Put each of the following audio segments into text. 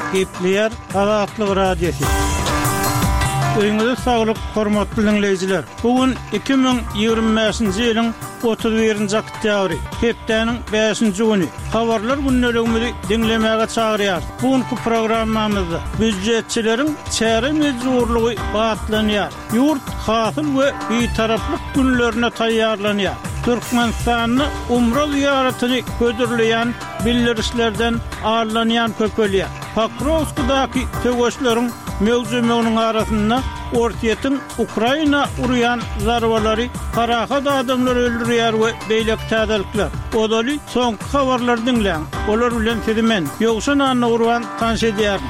Gepleyer Azatlyk Radiosu. Öňüňizde saglyk, hormatly dinleyijiler. Bugün 2025-nji ýylyň 31-nji oktýabry, hepdeniň 5-nji güni. Habarlar günnelegimizi dinlemäge çagyrýar. Bugünkü programmamyzda büdjetçileriň çäre mejburlugy batlanýar. Ýurt hasyl we betaraplyk günlerine taýýarlanýar. Türkmenistanyny umra ziyaretini gödürleyen bildirişlerden ağırlanyan köpölýär. Pakrovskadyky töweşleriň mewjumynyň arasynda ortaýetň Ukraina uruyan zarbalary parahat adamlar öldürýär we beýlek täzelikler. Odaly soňky habarlar dinleň. Olar bilen sedimen ýogşan anna urwan tanş edýär.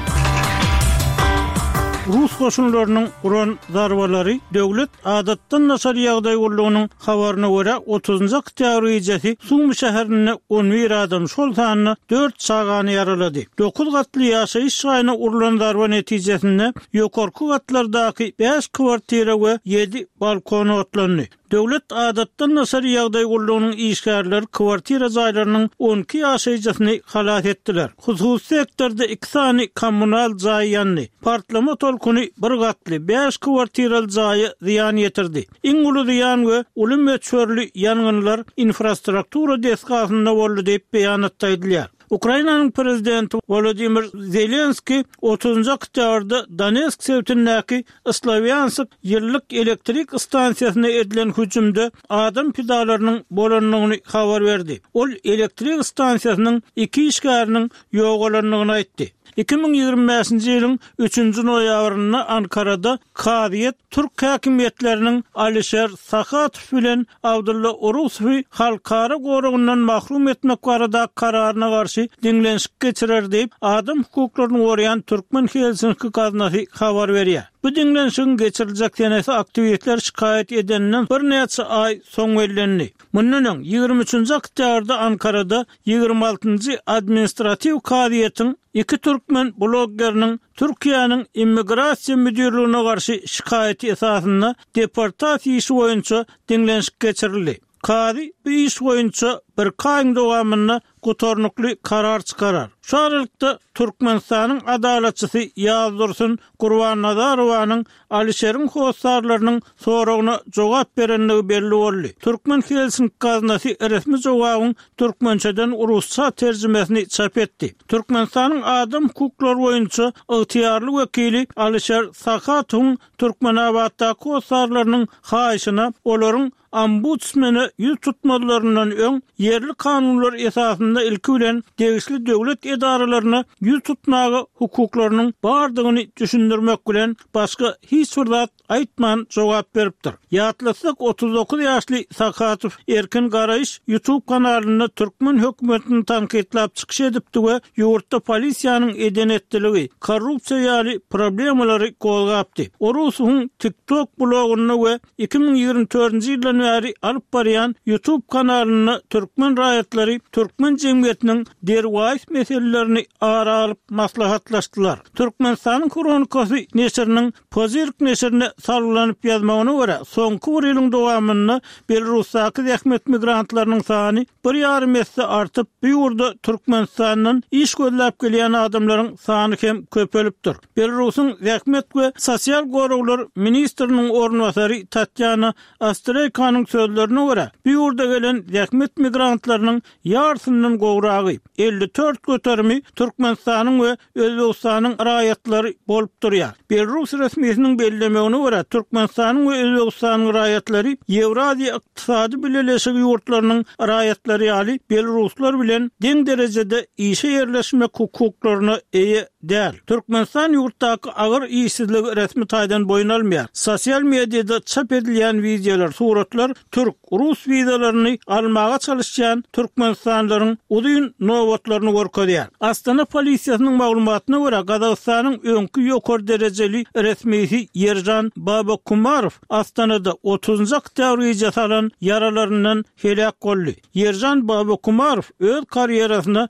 Rus koşunlarynyň uran zarbalary döwlet adatdan nasar ýagdaý bolýanyň habaryna görä 30-njy oktýabr gecesi Sumy şäherinde 11 adam şol sanyny 4 çagany yaralady. 9 gatly ýaşaýyş şahyna urulan zarba netijesinde ýokarky gatlardaky 5 kwartira we 7 balkon otlandy. Döwlet adatdan nasar ýagdaý bolýanyň işgärleri kwartira jaýlarynyň 12 ýaşaýjysyny halat etdiler. Hususy sektorda 2 sany kommunal jaý ýandy. Partlama tolkuny bir gatly 5 kwartiraly jaýy ziýan ýetirdi. Iň uly ziýan we ulum meçhörli ýangynlar infrastruktura deskasynda boldy diýip beýanat edilýär. Ukrainanyň prezidenti Volodymyr Zelenski 30-njy oktýabrda Donetsk sewtindäki Slavyansk ýyllyk elektrik stansiýasyna edilen hüjümde adam pidalarynyň bolanyny habar berdi. Ol elektrik stansiýasynyň 2 işgäriniň ýogalanlygyny aýtdy. 2025-nji ýylyň 3-nji noýabryna Ankarada Kadyet Türk häkimetleriniň Alisher Sakatow bilen Abdulla Urusowy halkara goragynyň mahrum etmek barada kararyna garşy dinlenşik geçirer diýip adam hukuklaryny goraýan Türkmen Helsinki gaznasy habar berýär. Bu dinlenşiň geçiriljek denesi aktiwitler şikayet edeninden bir neçe ay soň bellendi. Mundan 23-nji oktýabrda Ankarada 26-njy administrativ kadyetiň 2 türkmen bloggeriniň Türkiýanyň immigrasiýa müdürlüğine garşy şikayeti esasynda deportasiýa işi boýunça dinlenşik geçirildi. Kadi bu iş boýunça bir kaýyn dowamyna gutornukly karar çykarar. Şu aralykda Türkmenistanyň adalatçysy Ýazdursun Gurbanazarowanyň Alisher'in howsarlarynyň soragyna jogap berenligi belli boldy. Türkmen Helsinki gaznasy resmi jogabyň türkmençeden urusça terjimesini çap etdi. Türkmenistanyň adam hukuklary boýunça ygtyýarly wekili Alisher Sakatow Türkmenabatdaky howsarlarynyň haýyşyna olaryň ombudsmeni ýüz tutmalaryndan öň yerli kanunlar esasında ilki bilen degişli döwlet edaralaryna ýüz tutmagy hukuklarynyň bardygyny düşündirmek bilen başga hiç bir zat aýtman jogap beripdir. Ýatlasak 39 ýaşly Sakatow erkin garaýyş YouTube kanalyna Türkmen hökümetini tanqidlap çykyş edipdi we ýurtda polisiýanyň edenetdiligi, korrupsiýa ýaly problemalary golgapdy. Urusowyň TikTok blogyna we 2024-nji ýyldan bäri alyp barýan YouTube kanalyna Türkmen raýatlary Türkmen jemgyýetiniň derwäs meselelerini ara alyp maslahatlaşdylar. Türkmenistanyň kronikasy neşriniň Pozirk neşrine sarlanyp ýazmagyna görä, soňky bir ýylyň dowamyny Belarusdaky zähmet migrantlarynyň sany 1,5 mesle artyp, bu ýurda Türkmenistanyň iş gözläp gelýän adamlaryň sany hem köpelipdir. Belarusyň zähmet we sosial goraglar ministriniň ornwasary Tatyana Ostreykaның sözlerine görä, bu ýurda gelen zähmet migrantlarynyň ýarsynyň gowragy 54 götermi Türkmenistanyň we Özbegistanyň raýatlary bolup durýar. Belarus resmiýetiniň bellemegine görä, Türkmenistanyň we Özbegistanyň raýatlary Ýewraziýa ykdysady birleşigi ýurtlarynyň raýatlary ýaly Belaruslar bilen deň derejede işe ýerleşmek hukuklaryna eýe däl. Türkmenistan ýurtdaky agyr işsizligi resmi taýdan boýun almaýar. Sosial mediada çap edilýän videolar, suratlar Türk, Rus vizalaryny almaga çalışýan Türkmenistanlaryň udyň nowatlaryny görkezýär. Astana polisiýasynyň maglumatyna görä, Gazagystanyň öňkü ýokary derejeli resmisi Yerjan Babakumarov Astanada 30-njy oktýabr gecesi alan yaralaryndan helak boldy. Yerjan Babakumarov öz karýerasyna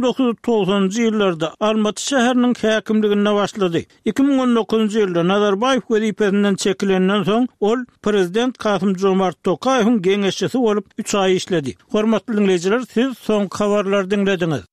1990-njy ýyllarda Almaty şäheriniň häkimligine başlady. 2019-njy ýylda Nazarbayew wezipesinden çekilenden soň ol prezident Kasym Jomart Tokaýewiň geňeşçisi bolup 3 ay işledi. Hormatly dinleyijiler, siz soň habarlary dinlediňiz.